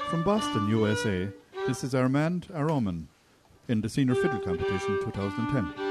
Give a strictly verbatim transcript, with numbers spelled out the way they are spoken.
From Boston, U S A, this is Armand Aroman in the Senior Fiddle Competition twenty ten.